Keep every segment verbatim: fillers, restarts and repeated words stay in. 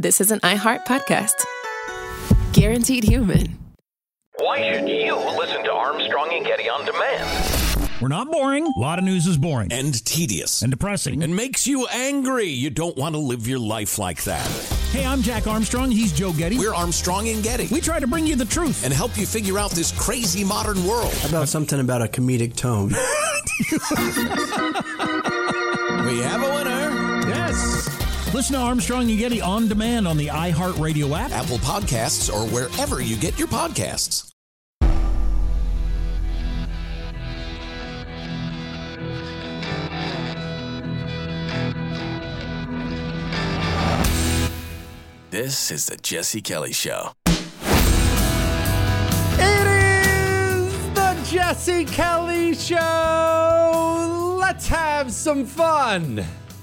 this is an iHeart podcast. Guaranteed human. Why should you listen to Armstrong and Getty on demand? We're not boring. A lot of news is boring. And tedious. And depressing. And makes you angry. You don't want to live your life like that. Hey, I'm Jack Armstrong. He's Joe Getty. We're Armstrong and Getty. We try to bring you the truth. And help you figure out this crazy modern world. How about something about a comedic tone? We have a winner. Yes. Listen to Armstrong and Getty on demand on the iHeartRadio app, Apple Podcasts, or wherever you get your podcasts. This is the Jesse Kelly Show. It is the Jesse Kelly Show. Let's have some fun.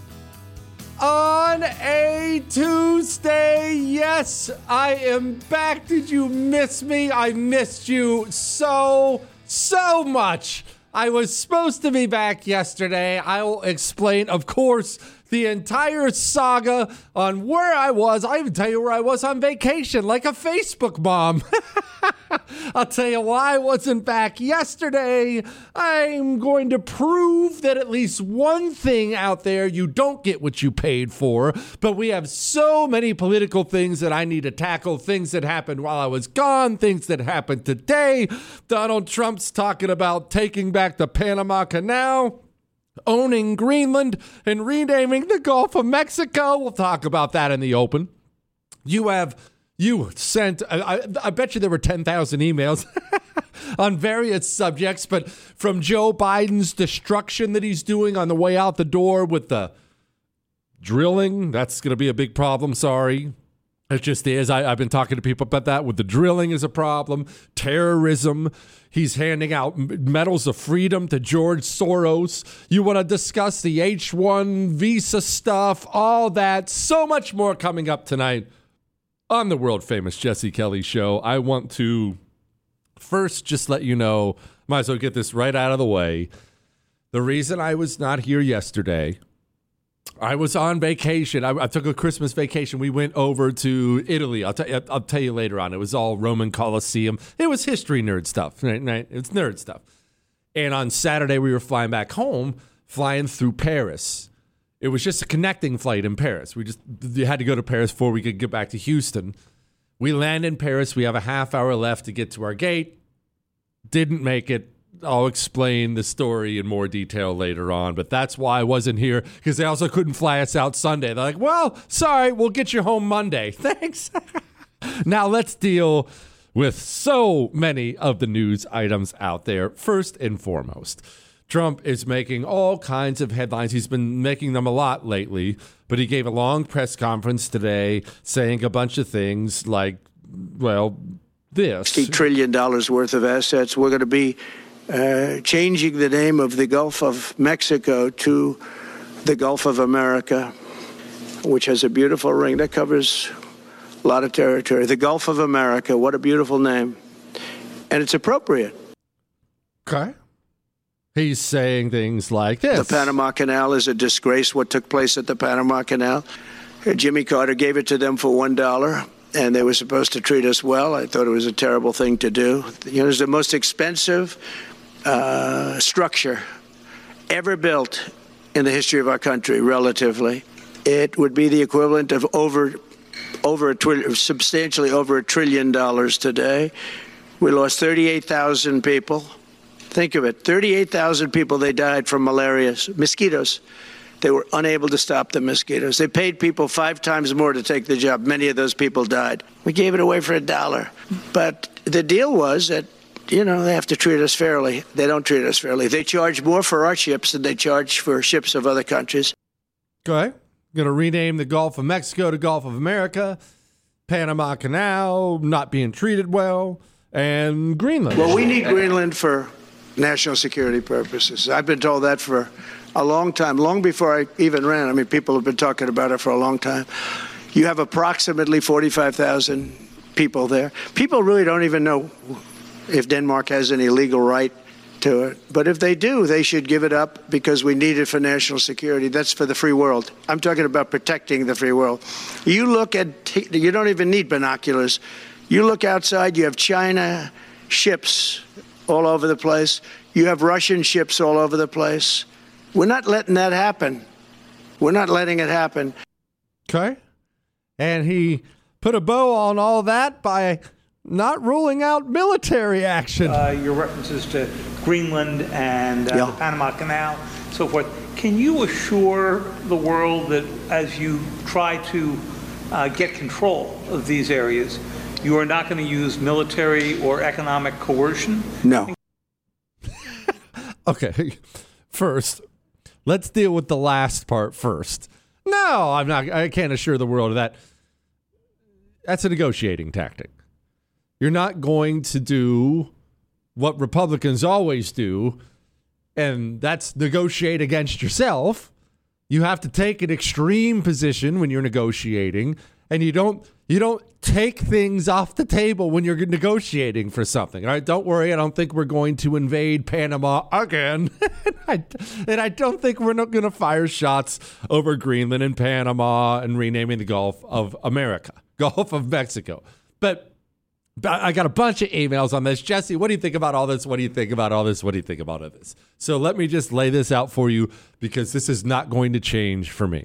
On a Tuesday, yes, I am back. Did you miss me? I missed you so, so much. I was supposed to be back yesterday. I will explain, of course, the entire saga on where I was. I even tell you where I was on vacation, like a Facebook mom. I'll tell you why I wasn't back yesterday. I'm going to prove that at least one thing out there, you don't get what you paid for. But we have so many political things that I need to tackle, things that happened while I was gone, things that happened today. Donald Trump's talking about taking back the Panama Canal, owning Greenland, and renaming the Gulf of Mexico. We'll talk about that in the open. You have, you sent, I, I bet you there were ten thousand emails on various subjects, but from Joe Biden's destruction that he's doing on the way out the door with the drilling, that's going to be a big problem, sorry. It just is. I, I've been talking to people about that. With the drilling is a problem. Terrorism. He's handing out medals of freedom to George Soros. You want to discuss the H one visa stuff, all that. So much more coming up tonight on the world famous Jesse Kelly Show. I want to first just let you know, might as well get this right out of the way. The reason I was not here yesterday, I was on vacation. I, I took a Christmas vacation. We went over to Italy. I'll, t- I'll tell you later on. It was all Roman Colosseum. It was history nerd stuff, right? right? It's nerd stuff. And on Saturday, we were flying back home, flying through Paris. It was just a connecting flight in Paris. We just you had to go to Paris before we could get back to Houston. We land in Paris. We have a half hour left to get to our gate. Didn't make it. I'll explain the story in more detail later on, but that's why I wasn't here, because they also couldn't fly us out Sunday. They're like, well, sorry, we'll get you home Monday. Thanks. Now let's deal with so many of the news items out there. First and foremost, Trump is making all kinds of headlines. He's been making them a lot lately, but he gave a long press conference today saying a bunch of things like, well, this. sixty trillion dollars worth of assets. We're going to be Uh, changing the name of the Gulf of Mexico to the Gulf of America, which has a beautiful ring that covers a lot of territory. The Gulf of America, what a beautiful name. And it's appropriate. Okay. He's saying things like this. The Panama Canal is a disgrace, what took place at the Panama Canal. Jimmy Carter gave it to them for one dollar, and they were supposed to treat us well. I thought it was a terrible thing to do. You know, it's the most expensive Uh, structure ever built in the history of our country, relatively. It would be the equivalent of over, over a tw- substantially over a trillion dollars today. We lost thirty-eight thousand people. Think of it, thirty-eight thousand people, they died from malaria, mosquitoes. They were unable to stop the mosquitoes. They paid people five times more to take the job. Many of those people died. We gave it away for a dollar. But the deal was that, you know, they have to treat us fairly. They don't treat us fairly. They charge more for our ships than they charge for ships of other countries. Okay. Going to rename the Gulf of Mexico to Gulf of America, Panama Canal not being treated well, and Greenland. Well, we need Greenland for national security purposes. I've been told that for a long time, long before I even ran. I mean, people have been talking about it for a long time. You have approximately forty-five thousand people there. People really don't even know if Denmark has any legal right to it. But if they do, they should give it up because we need it for national security. That's for the free world. I'm talking about protecting the free world. You look at, you don't even need binoculars. You look outside, you have China ships all over the place. You have Russian ships all over the place. We're not letting that happen. We're not letting it happen. Okay. And he put a bow on all that by not ruling out military action. Uh, your references to Greenland and uh, yeah. the Panama Canal, so forth. Can you assure the world that as you try to uh, get control of these areas, you are not going to use military or economic coercion? No. Okay. First, let's deal with the last part first. No, I'm not. I can't assure the world of that. That's a negotiating tactic. You're not going to do what Republicans always do, and that's negotiate against yourself. You have to take an extreme position when you're negotiating, and you don't you don't take things off the table when you're negotiating for something. All right, don't worry. I don't think we're going to invade Panama again, and, I, and I don't think we're not going to fire shots over Greenland and Panama and renaming the Gulf of America, Gulf of Mexico. But I got a bunch of emails on this. Jesse, what do you think about all this? What do you think about all this? What do you think about all this? So let me just lay this out for you because this is not going to change for me.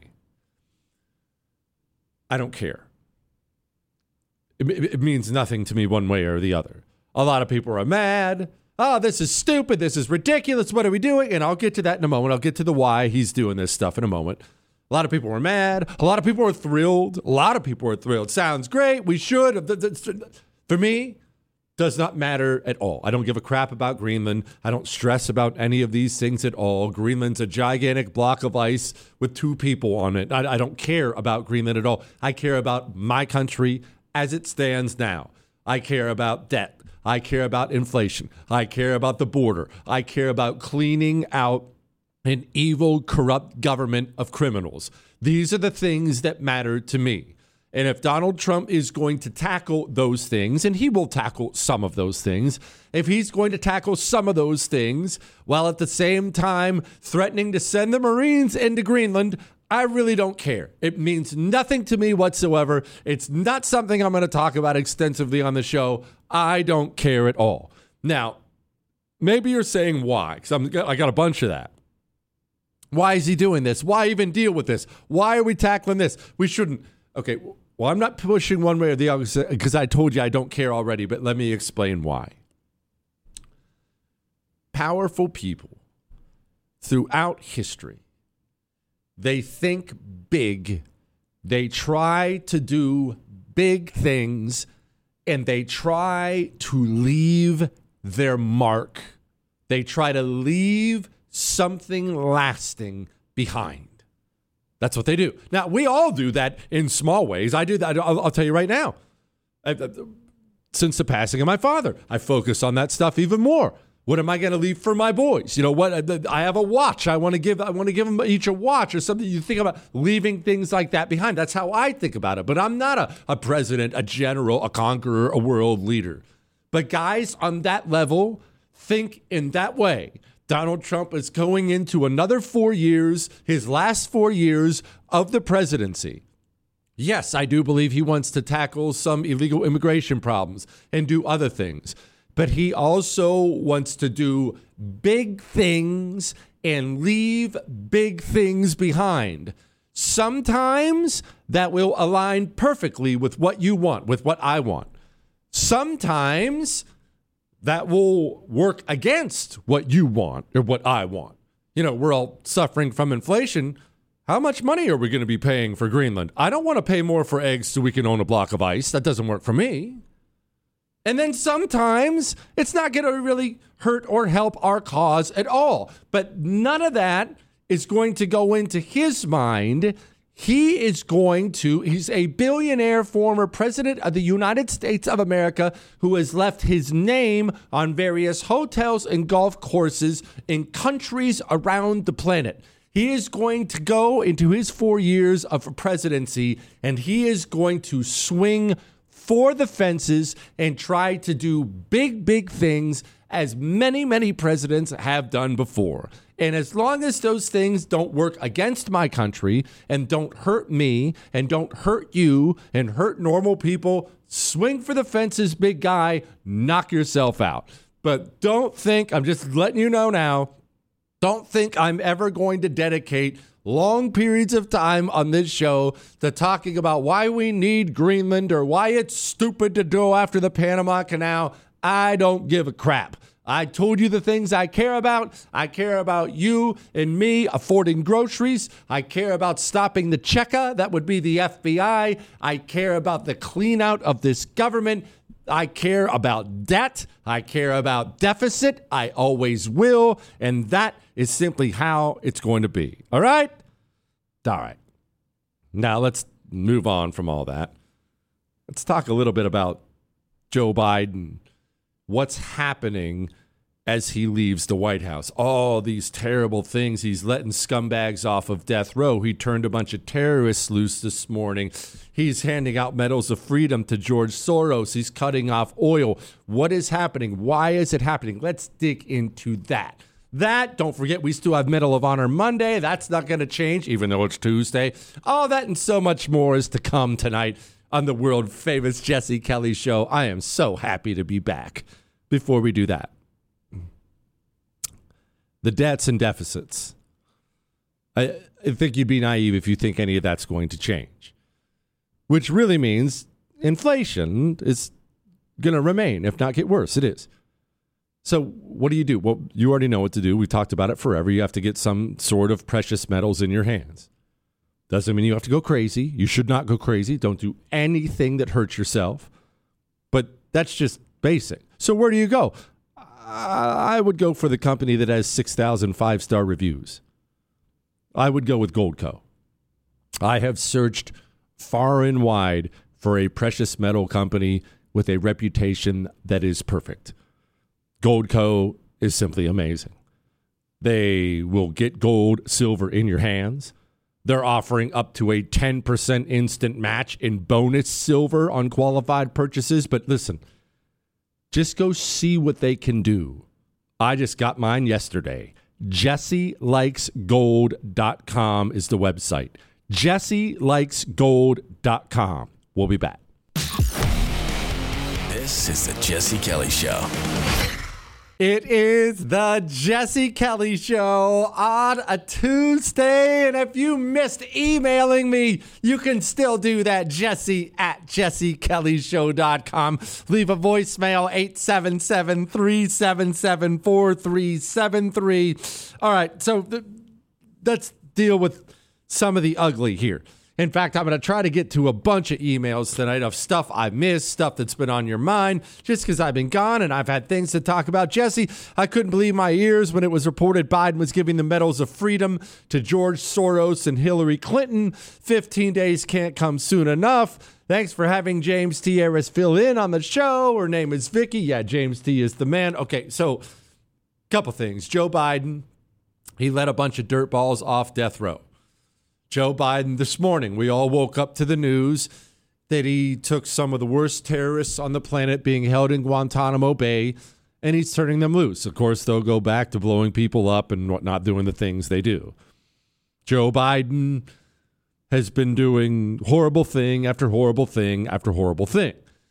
I don't care. It, it means nothing to me one way or the other. A lot of people are mad. Oh, this is stupid. This is ridiculous. What are we doing? And I'll get to that in a moment. I'll get to the why he's doing this stuff in a moment. A lot of people were mad. A lot of people are thrilled. A lot of people are thrilled. Sounds great. We should. For me, does not matter at all. I don't give a crap about Greenland. I don't stress about any of these things at all. Greenland's a gigantic block of ice with two people on it. I, I don't care about Greenland at all. I care about my country as it stands now. I care about debt. I care about inflation. I care about the border. I care about cleaning out an evil, corrupt government of criminals. These are the things that matter to me. And if Donald Trump is going to tackle those things, and he will tackle some of those things, if he's going to tackle some of those things while at the same time threatening to send the Marines into Greenland, I really don't care. It means nothing to me whatsoever. It's not something I'm going to talk about extensively on the show. I don't care at all. Now, maybe you're saying why, because I got a bunch of that. Why is he doing this? Why even deal with this? Why are we tackling this? We shouldn't. Okay, well, I'm not pushing one way or the other because I told you I don't care already, but let me explain why. Powerful people throughout history, they think big, they try to do big things, and they try to leave their mark. They try to leave something lasting behind. That's what they do. Now, we all do that in small ways. I do that. I'll, I'll tell you right now. I, I, since the passing of my father, I focus on that stuff even more. What am I going to leave for my boys? You know what? I have a watch. I want to give. I want to give them each a watch or something. You think about leaving things like that behind. That's how I think about it. But I'm not a, a president, a general, a conqueror, a world leader. But guys on that level think in that way. Donald Trump is going into another four years, his last four years of the presidency. Yes, I do believe he wants to tackle some illegal immigration problems and do other things. But he also wants to do big things and leave big things behind. Sometimes that will align perfectly with what you want, with what I want. Sometimes that will work against what you want or what I want. You know, we're all suffering from inflation. How much money are we going to be paying for Greenland? I don't want to pay more for eggs so we can own a block of ice. That doesn't work for me. And then sometimes it's not going to really hurt or help our cause at all. But none of that is going to go into his mind. He is going to, he's a billionaire former president of the United States of America who has left his name on various hotels and golf courses in countries around the planet. He is going to go into his four years of presidency and he is going to swing for the fences and try to do big, big things as many, many presidents have done before. And as long as those things don't work against my country and don't hurt me and don't hurt you and hurt normal people, swing for the fences, big guy, knock yourself out. But don't think, I'm just letting you know now, don't think I'm ever going to dedicate long periods of time on this show to talking about why we need Greenland or why it's stupid to go after the Panama Canal. I don't give a crap. I told you the things I care about. I care about you and me affording groceries. I care about stopping the Cheka. That would be the F B I. I care about the clean out of this government. I care about debt. I care about deficit. I always will. And that is simply how it's going to be. All right? All right. Now let's move on from all that. Let's talk a little bit about Joe Biden. What's happening as he leaves the White House? All these terrible things. He's letting scumbags off of death row. He turned a bunch of terrorists loose this morning. He's handing out medals of freedom to George Soros. He's cutting off oil. What is happening? Why is it happening? Let's dig into that. That, don't forget, we still have Medal of Honor Monday. That's not going to change, even though it's Tuesday. All that and so much more is to come tonight on the world famous Jesse Kelly Show. I am so happy to be back. Before we do that, the debts and deficits. I, I think you'd be naive if you think any of that's going to change, which really means inflation is going to remain, if not get worse. It is. So what do you do? Well, you already know what to do. We've talked about it forever. You have to get some sort of precious metals in your hands. Doesn't mean you have to go crazy. You should not go crazy. Don't do anything that hurts yourself. But that's just basic. So where do you go? I would go for the company that has six thousand five-star reviews. I would go with Goldco. I have searched far and wide for a precious metal company with a reputation that is perfect. Goldco is simply amazing. They will get gold, silver in your hands. They're offering up to a ten percent instant match in bonus silver on qualified purchases. But listen, just go see what they can do. I just got mine yesterday. Jesse Likes Gold dot com is the website. Jesse Likes Gold dot com. We'll be back. This is the Jesse Kelly Show. It is the Jesse Kelly Show on a Tuesday. And if you missed emailing me, you can still do that. Jesse at Jesse Kelly Show dot com. Leave a voicemail, eight seven seven, three seven seven, four three seven three. All right, so th- let's deal with some of the ugly here. In fact, I'm going to try to get to a bunch of emails tonight of stuff I missed, stuff that's been on your mind, just because I've been gone and I've had things to talk about. Jesse, I couldn't believe my ears when it was reported Biden was giving the medals of freedom to George Soros and Hillary Clinton. fifteen days can't come soon enough. Thanks for having James T. Harris fill in on the show. Her name is Vicky. Yeah, James T. is the man. Okay, so couple things. Joe Biden, he let a bunch of dirtballs off death row. Joe Biden, this morning, we all woke up to the news that he took some of the worst terrorists on the planet being held in Guantanamo Bay, and he's turning them loose. Of course, they'll go back to blowing people up and not doing the things they do. Joe Biden has been doing horrible thing after horrible thing after horrible thing.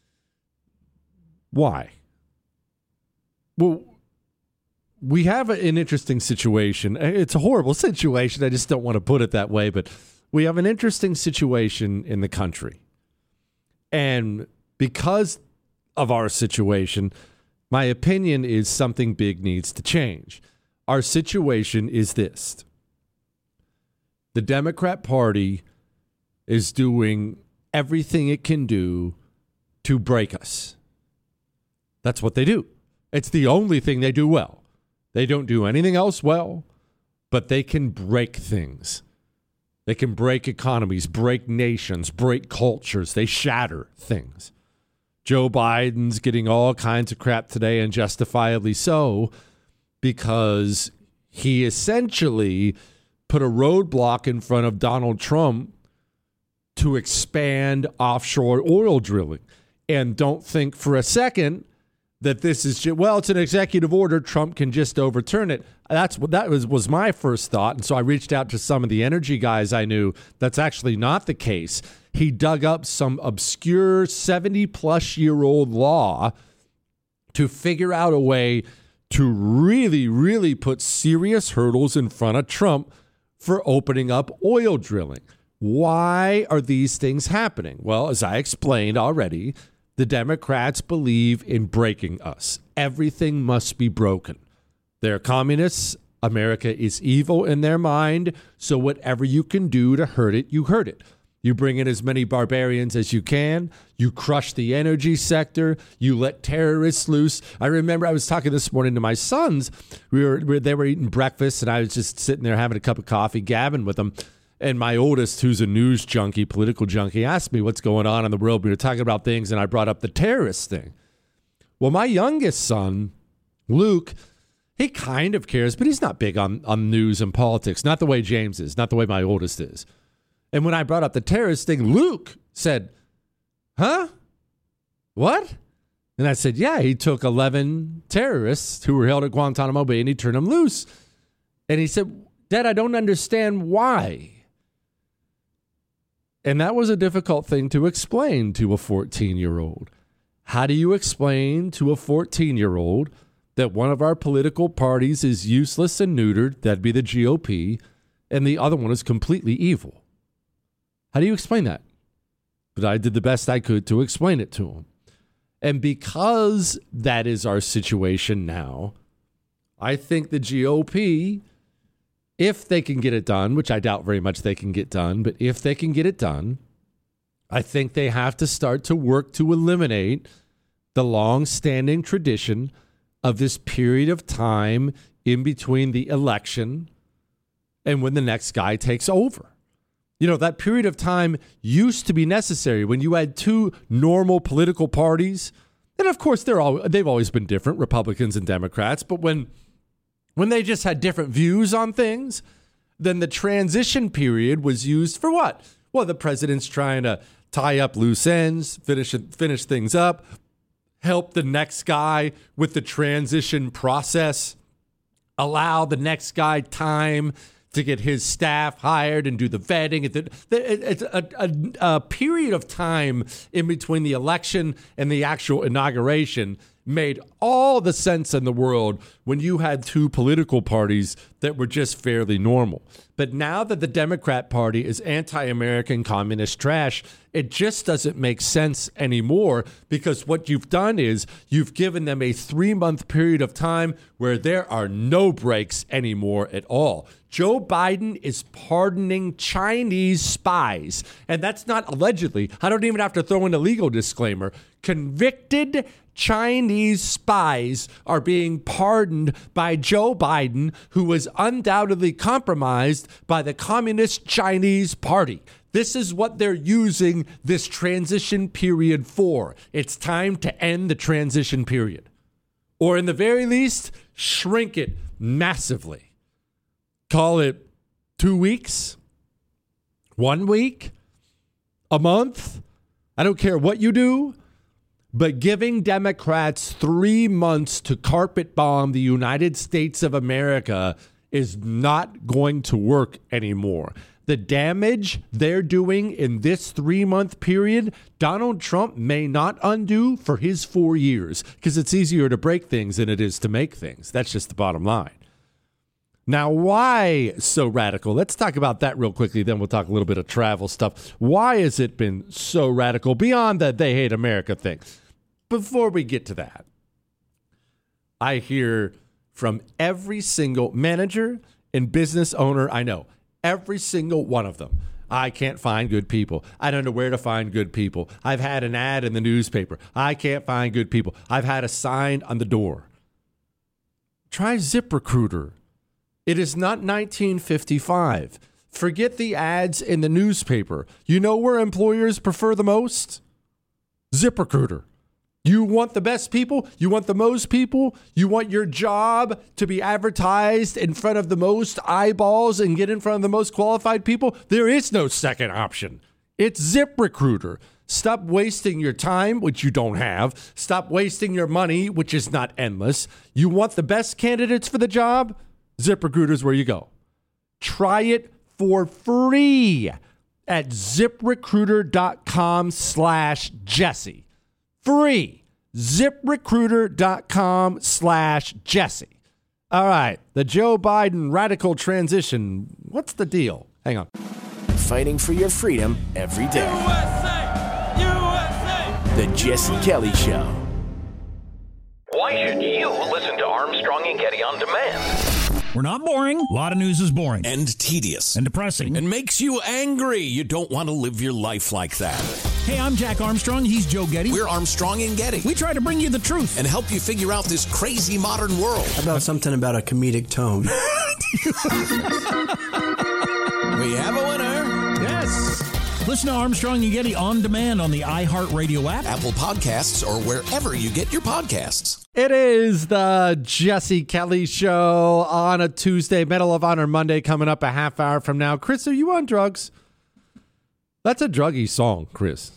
Why? Well, we have an interesting situation. It's a horrible situation. I just don't want to put it that way, but we have an interesting situation in the country. And because of our situation, my opinion is something big needs to change. Our situation is this. The Democrat Party is doing everything it can do to break us. That's what they do. It's the only thing they do well. They don't do anything else well, but they can break things. They can break economies, break nations, break cultures. They shatter things. Joe Biden's getting all kinds of crap today, and justifiably so, because he essentially put a roadblock in front of Donald Trump to expand offshore oil drilling. And don't think for a second that this is just, well, it's an executive order. Trump can just overturn it. That's what that was, was my first thought. And so I reached out to some of the energy guys I knew. That's actually not the case. He dug up some obscure seventy plus year old law to figure out a way to really, really put serious hurdles in front of Trump for opening up oil drilling. Why are these things happening? Well, as I explained already, the Democrats believe in breaking us. Everything must be broken. They're communists. America is evil in their mind. So whatever you can do to hurt it, you hurt it. You bring in as many barbarians as you can. You crush the energy sector. You let terrorists loose. I remember I was talking this morning to my sons. We were, we were they were eating breakfast, and I was just sitting there having a cup of coffee, gabbing with them. And my oldest, who's a news junkie, political junkie, asked me what's going on in the world. We were talking about things, and I brought up the terrorist thing. Well, my youngest son, Luke, he kind of cares, but he's not big on, on news and politics. Not the way James is, not the way my oldest is. And when I brought up the terrorist thing, Luke said, huh? What? And I said, yeah, he took eleven terrorists who were held at Guantanamo Bay, and he turned them loose. And he said, Dad, I don't understand why. And that was a difficult thing to explain to a fourteen-year-old. How do you explain to a fourteen-year-old that one of our political parties is useless and neutered, that'd be the G O P, and the other one is completely evil? How do you explain that? But I did the best I could to explain it to him. And because that is our situation now, I think the G O P, if they can get it done, which I doubt very much they can get done, but if they can get it done, I think they have to start to work to eliminate the long-standing tradition of this period of time in between the election and when the next guy takes over. You know, that period of time used to be necessary when you had two normal political parties. And of course, they're all, they've always been different, Republicans and Democrats, but when When they just had different views on things, then the transition period was used for what? Well, the president's trying to tie up loose ends, finish finish things up, help the next guy with the transition process, allow the next guy time to get his staff hired and do the vetting. It's a, a, a period of time in between the election and the actual inauguration made all the sense in the world when you had two political parties that were just fairly normal. But now that the Democrat Party is anti-American communist trash, it just doesn't make sense anymore, because what you've done is you've given them a three-month period of time where there are no breaks anymore at all. Joe Biden is pardoning Chinese spies, and that's not allegedly. I don't even have to throw in a legal disclaimer. Convicted Chinese spies are being pardoned by Joe Biden, who was undoubtedly compromised by the Communist Chinese Party. This is what they're using this transition period for. It's time to end the transition period, or in the very least, shrink it massively. Call it two weeks, one week, a month. I don't care what you do. But giving Democrats three months to carpet bomb the United States of America is not going to work anymore. The damage they're doing in this three-month period, Donald Trump may not undo for his four years, because it's easier to break things than it is to make things. That's just the bottom line. Now, why so radical? Let's talk about that real quickly, then we'll talk a little bit of travel stuff. Why has it been so radical beyond the they hate America thing? Before we get to that, I hear from every single manager and business owner I know, every single one of them. I can't find good people. I don't know where to find good people. I've had an ad in the newspaper. I can't find good people. I've had a sign on the door. Try ZipRecruiter. It is not nineteen fifty-five. Forget the ads in the newspaper. You know where employers prefer the most? ZipRecruiter. You want the best people? You want the most people? You want your job to be advertised in front of the most eyeballs and get in front of the most qualified people? There is no second option. It's ZipRecruiter. Stop wasting your time, which you don't have. Stop wasting your money, which is not endless. You want the best candidates for the job? ZipRecruiter's where you go. Try it for free at ZipRecruiter.com slash Jesse. Free. ZipRecruiter.com slash Jesse. All right, the Joe Biden radical transition. What's the deal? Hang on. Fighting for your freedom every day. U S A! U S A! The Jesse Kelly Show. Why should you listen to Armstrong and Getty on demand? We're not boring. A lot of news is boring. And tedious. And depressing. And makes you angry. You don't want to live your life like that. Hey, I'm Jack Armstrong. He's Joe Getty. We're Armstrong and Getty. We try to bring you the truth. And help you figure out this crazy modern world. How about something about a comedic tone? We have a winner. Yes. Listen to Armstrong and Getty on demand on the iHeartRadio app, Apple Podcasts, or wherever you get your podcasts. It is the Jesse Kelly Show on a Tuesday, Medal of Honor Monday coming up a half hour from now. Chris, are you on drugs? That's a druggy song, Chris.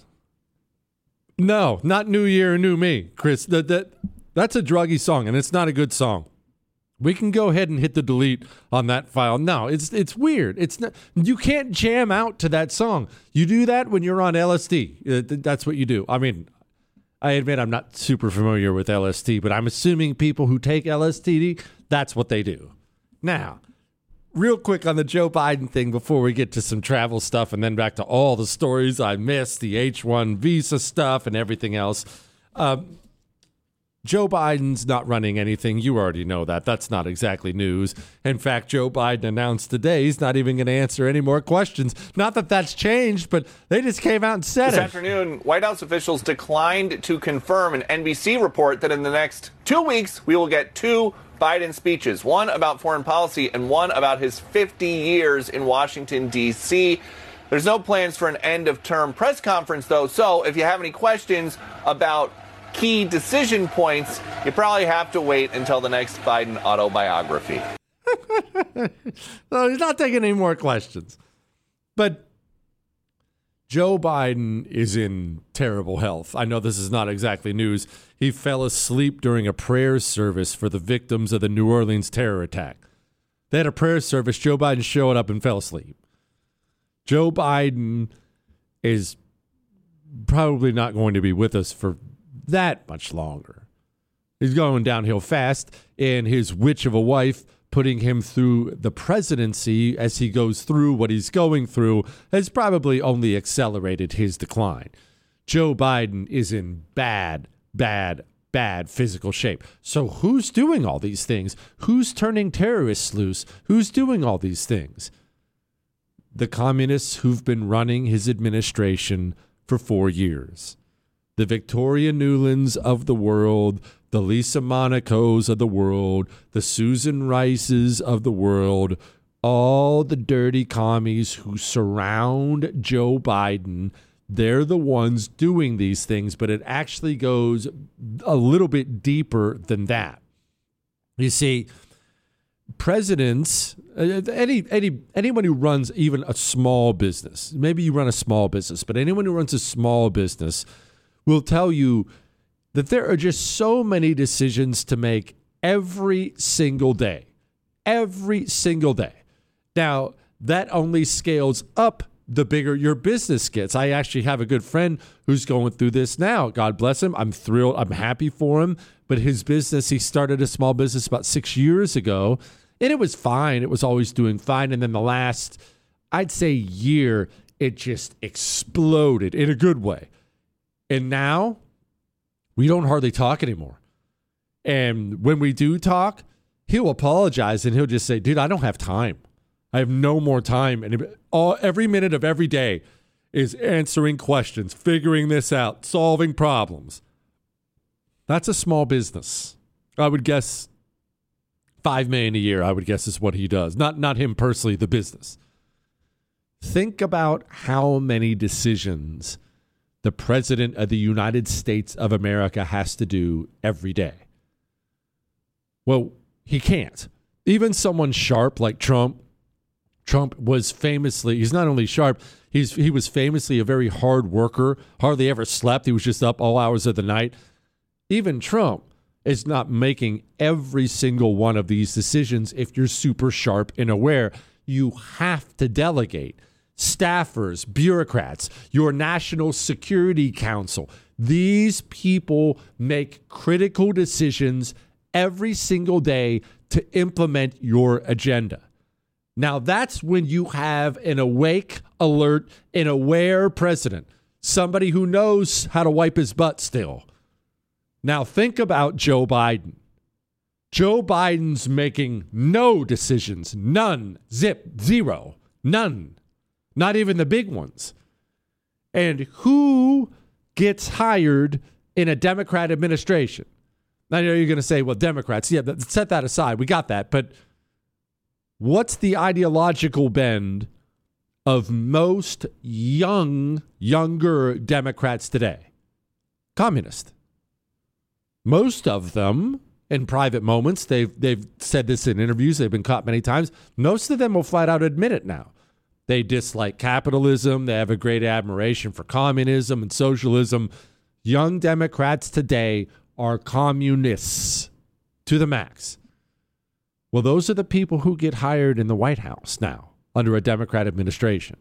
No, not New Year, New Me, Chris. That, that, that's a druggy song, and it's not a good song. We can go ahead and hit the delete on that file. No, it's it's weird. It's not. You can't jam out to that song. You do that when you're on L S D. Uh, that's what you do. I mean, I admit I'm not super familiar with L S D, but I'm assuming people who take L S D, that's what they do. Now, real quick on the Joe Biden thing before we get to some travel stuff and then back to all the stories I missed, the H one visa stuff and everything else. Um, Joe Biden's not running anything. You already know that. That's not exactly news. In fact, Joe Biden announced today he's not even going to answer any more questions. Not that that's changed, but they just came out and said this it. This afternoon, White House officials declined to confirm an N B C report that in the next two weeks, we will get two Biden speeches, one about foreign policy and one about his fifty years in Washington, D C There's no plans for an end-of-term press conference, though, so if you have any questions about key decision points, you probably have to wait until the next Biden autobiography. No, he's not taking any more questions. But Joe Biden is in terrible health. I know this is not exactly news. He fell asleep during a prayer service for the victims of the New Orleans terror attack. They had a prayer service. Joe Biden showed up and fell asleep. Joe Biden is probably not going to be with us for that much longer. He's going downhill fast, and his witch of a wife putting him through the presidency as he goes through what he's going through has probably only accelerated his decline. Joe Biden is in bad, bad, bad physical shape. So who's doing all these things? Who's turning terrorists loose? Who's doing all these things? The communists who've been running his administration for four years. The Victoria Newlands of the world, the Lisa Monacos of the world, the Susan Rices of the world, all the dirty commies who surround Joe Biden, they're the ones doing these things, but it actually goes a little bit deeper than that. You see, presidents, any any anyone who runs even a small business, maybe you run a small business, but anyone who runs a small business will tell you that there are just so many decisions to make every single day. Every single day. Now, that only scales up the bigger your business gets. I actually have a good friend who's going through this now. God bless him. I'm thrilled. I'm happy for him. But his business, he started a small business about six years ago, and it was fine. It was always doing fine. And then the last, I'd say, year, it just exploded in a good way. And now we don't hardly talk anymore. And when we do talk, he'll apologize and he'll just say, dude, I don't have time. I have no more time. And all, every minute of every day is answering questions, figuring this out, solving problems. That's a small business. I would guess five million dollars a year, I would guess, is what he does. Not, not him personally, the business. Think about how many decisions the president of the United States of America has to do every day. Well, he can't. Even someone sharp like Trump, Trump was famously, he's not only sharp, he's he was famously a very hard worker, hardly ever slept. He was just up all hours of the night. Even Trump is not making every single one of these decisions if you're super sharp and aware. You have to delegate. Staffers, bureaucrats, your National Security Council, these people make critical decisions every single day to implement your agenda. Now, that's when you have an awake, alert, and aware president, somebody who knows how to wipe his butt still. Now, think about Joe Biden. Joe Biden's making no decisions, none, zip, zero, none, not even the big ones. And who gets hired in a Democrat administration? I know you're going to say, well, Democrats, yeah, set that aside. We got that. But what's the ideological bend of most young, younger Democrats today? Communist. Most of them, in private moments, they've they've said this in interviews, they've been caught many times, most of them will flat out admit it now. They dislike capitalism, they have a great admiration for communism and socialism. Young Democrats today are communists to the max. Well, those are the people who get hired in the White House now under a Democrat administration.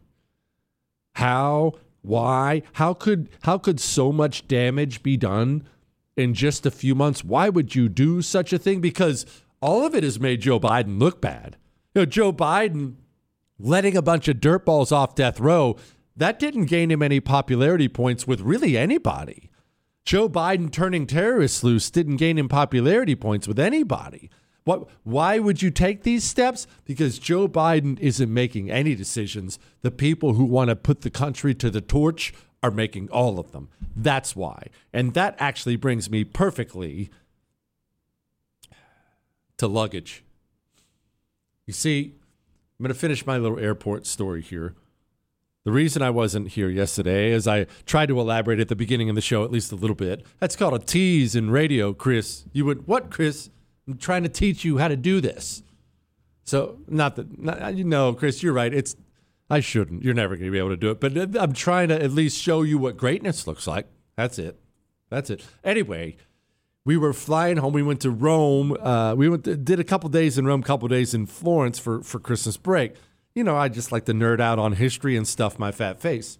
How, why, how could how could so much damage be done in just a few months? Why would you do such a thing? Because all of it has made Joe Biden look bad. You know, Joe Biden letting a bunch of dirtballs off death row, that didn't gain him any popularity points with really anybody. Joe Biden turning terrorists loose didn't gain him popularity points with anybody. What? Why would you take these steps? Because Joe Biden isn't making any decisions. The people who want to put the country to the torch are making all of them. That's why. And that actually brings me perfectly to luggage. You see, I'm going to finish my little airport story here. The reason I wasn't here yesterday is I tried to elaborate at the beginning of the show at least a little bit. That's called a tease in radio, Chris. You would, what, Chris? I'm trying to teach you how to do this. So, not that, not, you know, Chris, you're right. It's, I shouldn't. You're never going to be able to do it. But I'm trying to at least show you what greatness looks like. That's it. That's it. Anyway, we were flying home. We went to Rome. Uh, we went to, did a couple days in Rome, a couple days in Florence for, for Christmas break. You know, I just like to nerd out on history and stuff my fat face.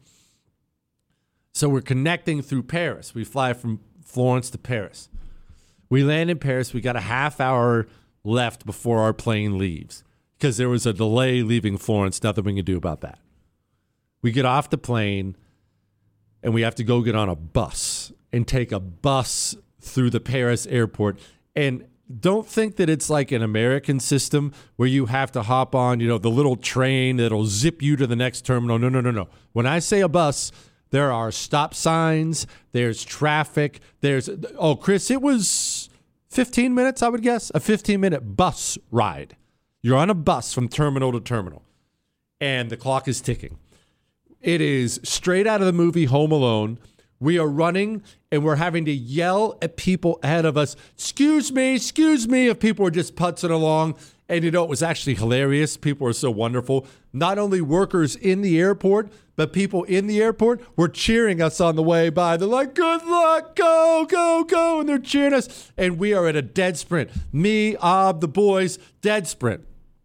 So we're connecting through Paris. We fly from Florence to Paris. We land in Paris. We got a half hour left before our plane leaves because there was a delay leaving Florence. Nothing we can do about that. We get off the plane and we have to go get on a bus and take a bus through the Paris airport. And don't think that it's like an American system where you have to hop on, you know, the little train that'll zip you to the next terminal. No, no, no, no. When I say a bus, there are stop signs, there's traffic, there's, oh, Chris, it was fifteen minutes, I would guess, a fifteen-minute bus ride. You're on a bus from terminal to terminal, and the clock is ticking. It is straight out of the movie Home Alone. We are running, and we're having to yell at people ahead of us, excuse me, excuse me, if people are just putzing along. And, you know, it was actually hilarious. People are so wonderful. Not only workers in the airport, but people in the airport were cheering us on the way by. They're like, good luck, go, go, go. And they're cheering us. And we are at a dead sprint. Me, Ob, the boys, dead sprint.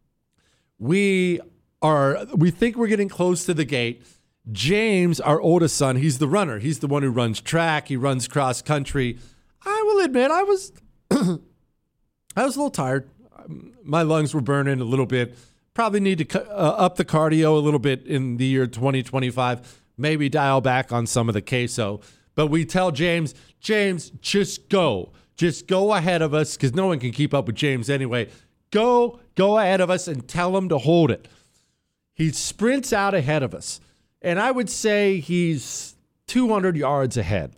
We are, we think we're getting close to the gate. James, our oldest son, he's the runner. He's the one who runs track. He runs cross country. I will admit, I was, I was a little tired. My lungs were burning a little bit. Probably need to uh, up the cardio a little bit in the year twenty twenty-five. Maybe dial back on some of the queso. But we tell James, James, just go. Just go ahead of us because no one can keep up with James anyway. Go, go ahead of us and tell him to hold it. He sprints out ahead of us. And I would say he's two hundred yards ahead.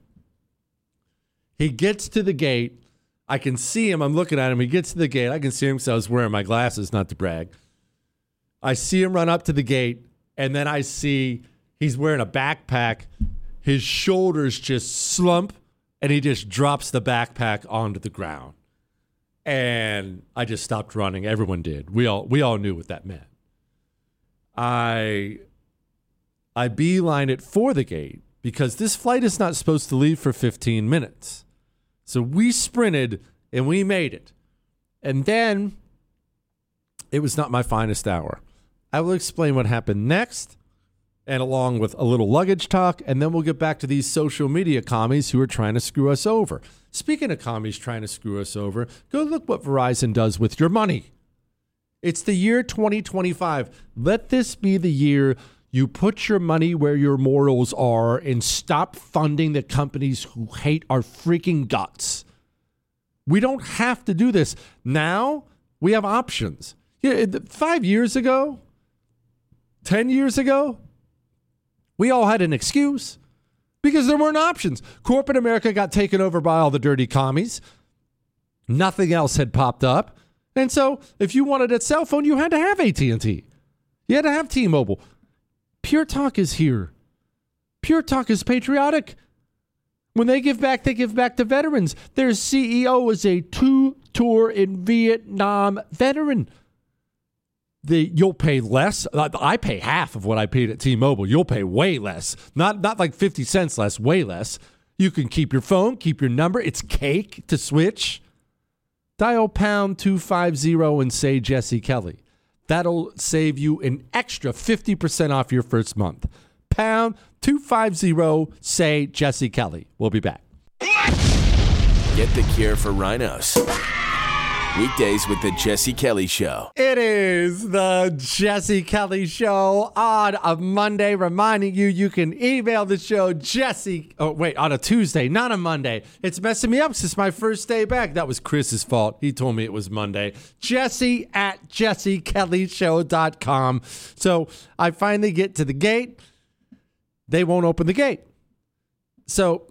He gets to the gate. I can see him. I'm looking at him. He gets to the gate. I can see him because I was wearing my glasses, not to brag. I see him run up to the gate, and then I see he's wearing a backpack. His shoulders just slump, and he just drops the backpack onto the ground. And I just stopped running. Everyone did. We all we all knew what that meant. I I beeline it for the gate because this flight is not supposed to leave for fifteen minutes. So we sprinted and we made it. And then it was not my finest hour. I will explain what happened next, and along with a little luggage talk, and then we'll get back to these social media commies who are trying to screw us over. Speaking of commies trying to screw us over, go look what Verizon does with your money. It's the year twenty twenty-five. Let this be the year you put your money where your morals are and stop funding the companies who hate our freaking guts. We don't have to do this. Now we have options. Yeah, five years ago, ten years ago, we all had an excuse because there weren't options. Corporate America got taken over by all the dirty commies. Nothing else had popped up. And so if you wanted a cell phone, you had to have A T and T. You had to have T-Mobile. Pure Talk is here. Pure Talk is patriotic. When they give back, they give back to veterans. Their C E O is a two-tour in Vietnam veteran. The, you'll pay less. I pay half of what I paid at T-Mobile. You'll pay way less. Not, not like fifty cents less, way less. You can keep your phone, keep your number. It's cake to switch. Dial pound two fifty and say Jesse Kelly. That'll save you an extra fifty percent off your first month. Pound two fifty, say Jesse Kelly. We'll be back. Get the cure for rhinos. Weekdays with the Jesse Kelly Show. It is the Jesse Kelly Show on a Monday, reminding you you can email the show, Jesse. Oh, wait, on a Tuesday, not a Monday. It's messing me up since my first day back. That was Chris's fault. He told me it was Monday. Jesse at jesse kelly show dot com. So I finally get to the gate. They won't open the gate. So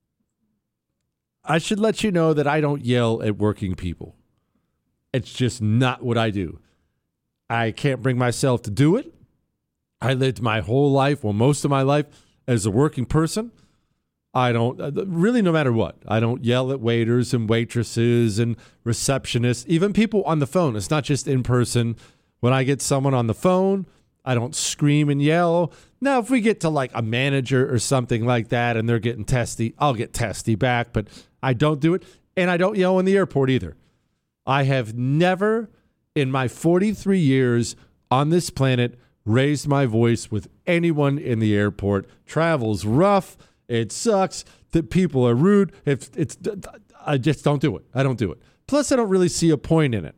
I should let you know that I don't yell at working people. It's just not what I do. I can't bring myself to do it. I lived my whole life, well, most of my life, as a working person. I don't, really no matter what, I don't yell at waiters and waitresses and receptionists, even people on the phone. It's not just in person. When I get someone on the phone, I don't scream and yell. Now, if we get to like a manager or something like that and they're getting testy, I'll get testy back, but I don't do it. And I don't yell in the airport either. I have never in my forty-three years on this planet raised my voice with anyone in the airport. Travel's rough. It sucks. The people are rude. If it's, I just don't do it. I don't do it. Plus, I don't really see a point in it.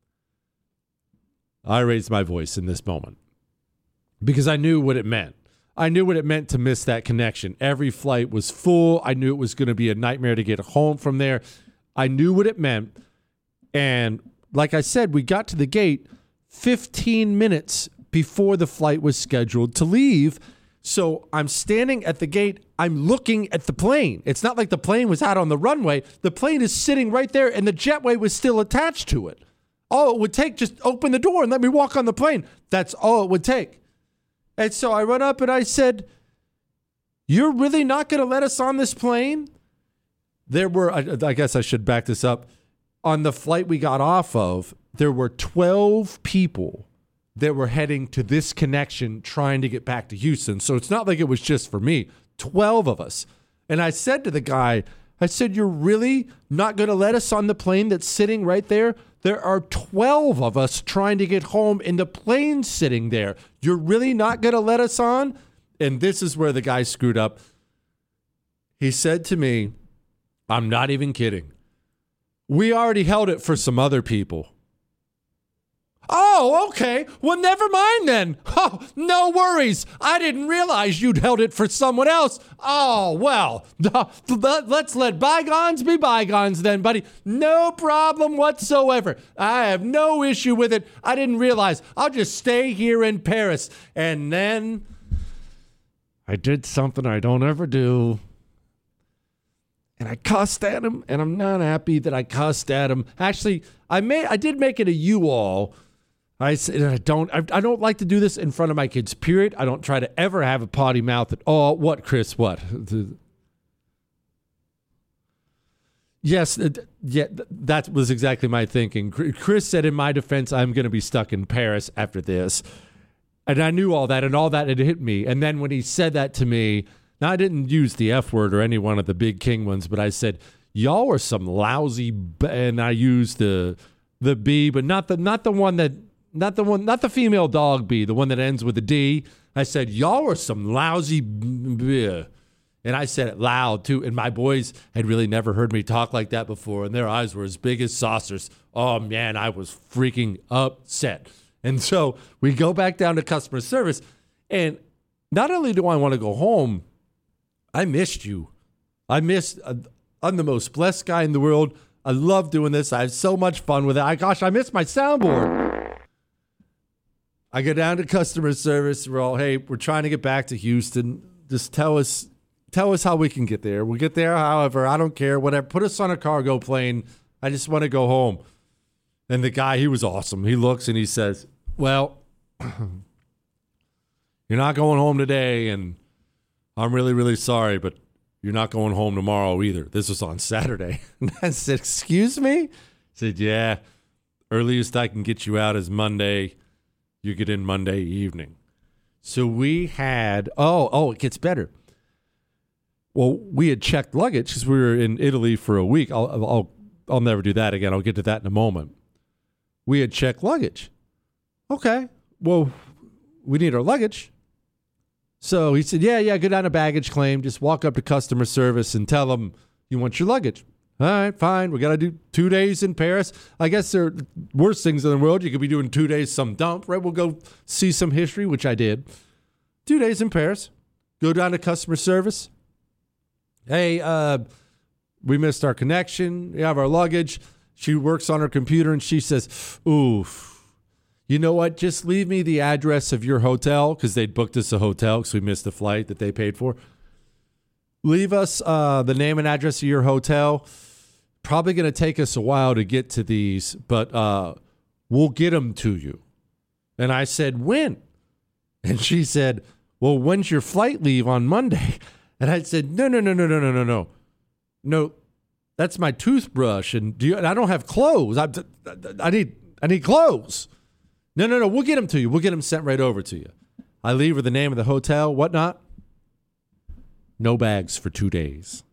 I raised my voice in this moment because I knew what it meant. I knew what it meant to miss that connection. Every flight was full. I knew it was going to be a nightmare to get home from there. I knew what it meant. And like I said, we got to the gate fifteen minutes before the flight was scheduled to leave. So I'm standing at the gate. I'm looking at the plane. It's not like the plane was out on the runway. The plane is sitting right there, and the jetway was still attached to it. All it would take, just open the door and let me walk on the plane. That's all it would take. And so I run up and I said, "You're really not going to let us on this plane?" There were, I, I guess I should back this up. On the flight we got off of, there were twelve people that were heading to this connection trying to get back to Houston. So it's not like it was just for me. twelve of us. And I said to the guy, I said, "You're really not going to let us on the plane that's sitting right there? There are twelve of us trying to get home and the plane's sitting there. You're really not going to let us on?" And this is where the guy screwed up. He said to me, I'm not even kidding, "We already held it for some other people." Oh, okay. Well, never mind then. Oh, no worries. I didn't realize you'd held it for someone else. Oh, well, let's let bygones be bygones then, buddy. No problem whatsoever. I have no issue with it. I didn't realize. I'll just stay here in Paris. And then I did something I don't ever do. And I cussed at him, and I'm not happy that I cussed at him. Actually, I made, I did make it a you-all. I said I don't, I, I don't like to do this in front of my kids, period. I don't try to ever have a potty mouth at all. What, Chris, what? Yes, yeah, that was exactly my thinking. Chris said in my defense, I'm going to be stuck in Paris after this. And I knew all that, and all that had hit me. And then when he said that to me, now I didn't use the F word or any one of the big king ones, but I said, y'all are some lousy, b-, and I used the the B, but not the not the one that not the one not the female dog B, the one that ends with a D. I said, y'all are some lousy b-. And I said it loud too. And my boys had really never heard me talk like that before, and their eyes were as big as saucers. Oh man, I was freaking upset. And so we go back down to customer service, and not only do I want to go home, I missed you. I missed, uh, I'm the most blessed guy in the world. I love doing this. I have so much fun with it. I, gosh, I missed my soundboard. I go down to customer service. We're all, hey, we're trying to get back to Houston. Just tell us, tell us how we can get there. We'll get there, however, I don't care, whatever. Put us on a cargo plane. I just want to go home. And the guy, he was awesome. He looks and he says, well, you're not going home today, and I'm really, really sorry, but you're not going home tomorrow either. This was on Saturday. And I said, excuse me? I said, yeah, earliest I can get you out is Monday. You get in Monday evening. So we had, oh, oh, it gets better. Well, we had checked luggage because we were in Italy for a week. I'll, I'll, I'll never do that again. I'll get to that in a moment. We had checked luggage. Okay, well, we need our luggage. So he said, yeah, yeah, go down to baggage claim. Just walk up to customer service and tell them you want your luggage. All right, fine. We got to do two days in Paris. I guess there are worse things in the world. You could be doing two days some dump, right? We'll go see some history, which I did. Two days in Paris. Go down to customer service. Hey, uh, we missed our connection. We have our luggage. She works on her computer, and she says, oof, you know what? Just leave me the address of your hotel, because they'd booked us a hotel because we missed the flight that they paid for. Leave us uh, the name and address of your hotel. Probably going to take us a while to get to these, but uh, we'll get them to you. And I said, when? And she said, well, when's your flight leave on Monday? And I said, no, no, no, no, no, no, no, no. No, that's my toothbrush, and do you, and I don't have clothes. I, I need I need clothes. No, no, no, we'll get them to you. We'll get them sent right over to you. I leave her the name of the hotel, whatnot. No bags for two days.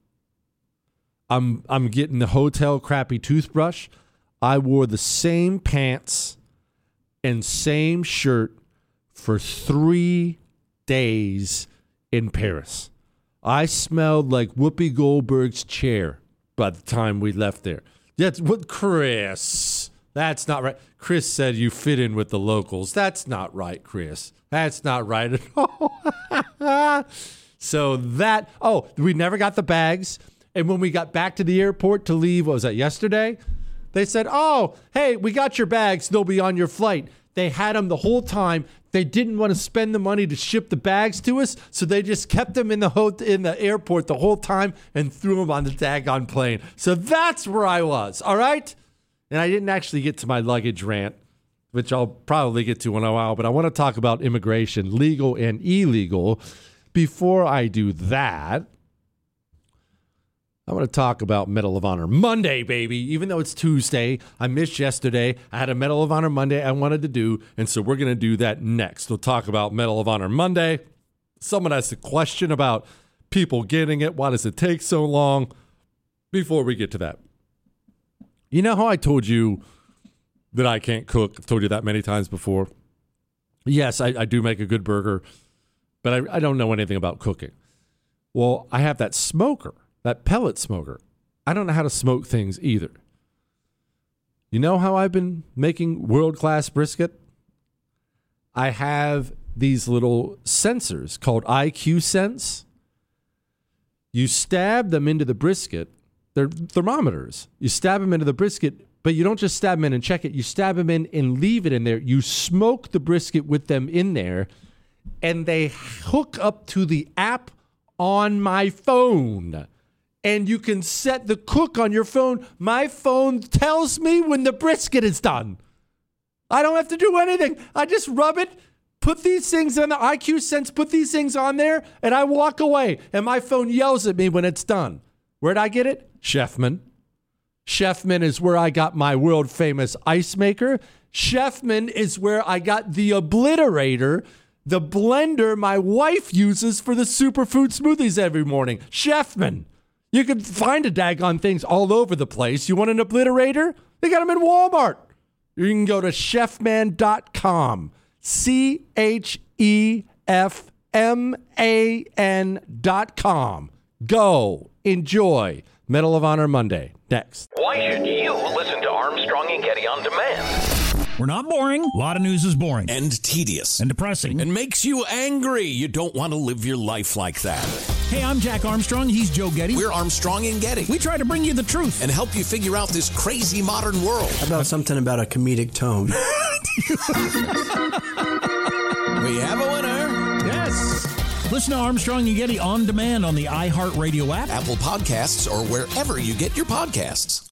I'm I'm getting the hotel crappy toothbrush. I wore the same pants and same shirt for three days in Paris. I smelled like Whoopi Goldberg's chair by the time we left there. That's what Chris. That's not right. Chris said you fit in with the locals. That's not right, Chris. That's not right at all. So that, oh, we never got the bags. And when we got back to the airport to leave, what was that, yesterday? They said, oh, hey, we got your bags. They'll be on your flight. They had them the whole time. They didn't want to spend the money to ship the bags to us, so they just kept them in the ho- in the airport the whole time and threw them on the daggone plane. So that's where I was, all right? And I didn't actually get to my luggage rant, which I'll probably get to in a while, but I want to talk about immigration, legal and illegal. Before I do that, I want to talk about Medal of Honor Monday, baby. Even though it's Tuesday, I missed yesterday. I had a Medal of Honor Monday I wanted to do, and so we're going to do that next. We'll talk about Medal of Honor Monday. Someone asked a question about people getting it. Why does it take so long? Before we get to that, you know how I told you that I can't cook? I've told you that many times before. Yes, I, I do make a good burger, but I, I don't know anything about cooking. Well, I have that smoker. That pellet smoker. I don't know how to smoke things either. You know how I've been making world-class brisket? I have these little sensors called I Q Sense. You stab them into the brisket. They're thermometers. You stab them into the brisket, but you don't just stab them in and check it. You stab them in and leave it in there. You smoke the brisket with them in there, and they hook up to the app on my phone. And you can set the cook on your phone. My phone tells me when the brisket is done. I don't have to do anything. I just rub it, put these things on the I Q Sense, put these things on there, and I walk away. And my phone yells at me when it's done. Where'd I get it? Chefman. Chefman is where I got my world famous ice maker. Chefman is where I got the Obliterator, the blender my wife uses for the superfood smoothies every morning. Chefman. You can find a daggone things all over the place. You want an Obliterator? They got them in Walmart. You can go to chefman dot com. C H E F M A N dot com. Go. Enjoy. Medal of Honor Monday. Next. Why should you listen to Armstrong and Getty on demand? We're not boring. A lot of news is boring. And tedious. And depressing. And makes you angry. You don't want to live your life like that. Hey, I'm Jack Armstrong. He's Joe Getty. We're Armstrong and Getty. We try to bring you the truth. And help you figure out this crazy modern world. How about something about a comedic tone? We have a winner. Yes. Listen to Armstrong and Getty on demand on the iHeartRadio app, Apple Podcasts, or wherever you get your podcasts.